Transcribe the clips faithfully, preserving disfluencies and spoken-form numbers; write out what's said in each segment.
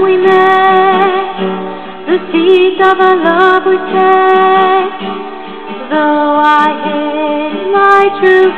we met, the seeds of our love we set. Though I hid my true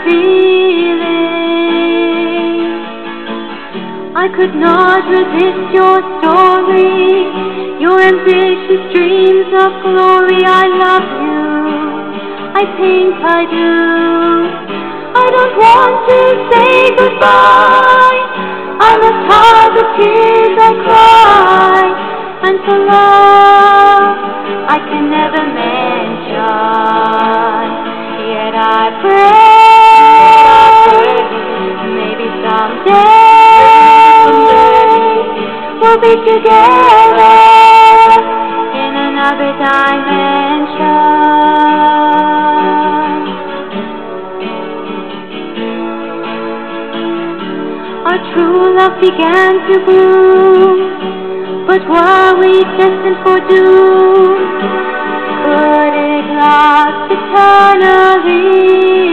feelings, I could not resist your story, your ambitious dreams of glory. I love you, I think I do. I don't want to say goodbye, I must hide the tears I cry, and for love I can never mention. Yet I pray, maybe someday we'll be together in another dimension. Our true love began to bloom, but were we destined for doom? Could it last eternally?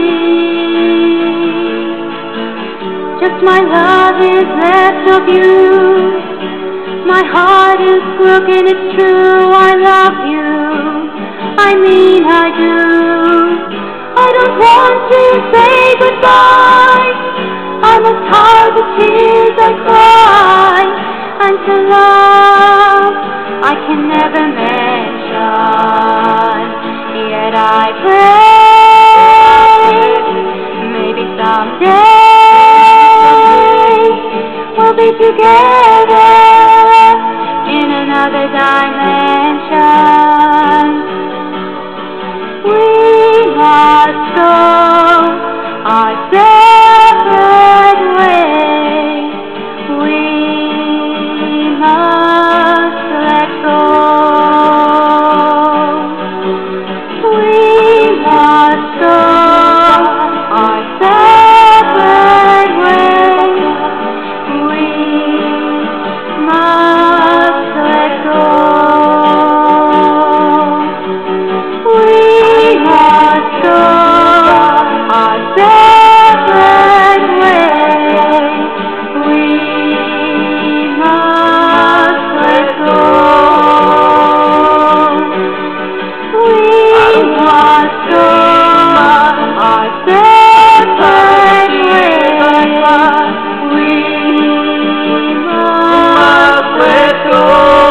Just my love is left of you. My heart is broken, it's true. I love you, I mean I do. I don't want to say goodbye, I must hide the tears I cry, and to love I can never mention. Yet I pray, maybe someday we'll be together in another dimension. We must go our separate ways. We must let go. We must go our separate ways. We must let go. We must go our separate ways. We must let go. We must go our separate ways. We must let go.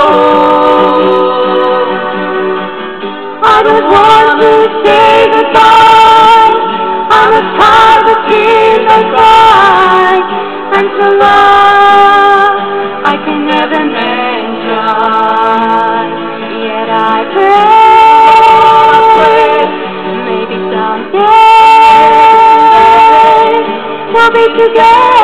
I don't want to say goodbye, I must hide the tears I cry, and to love I can never mention. Yet I pray, maybe someday we'll be together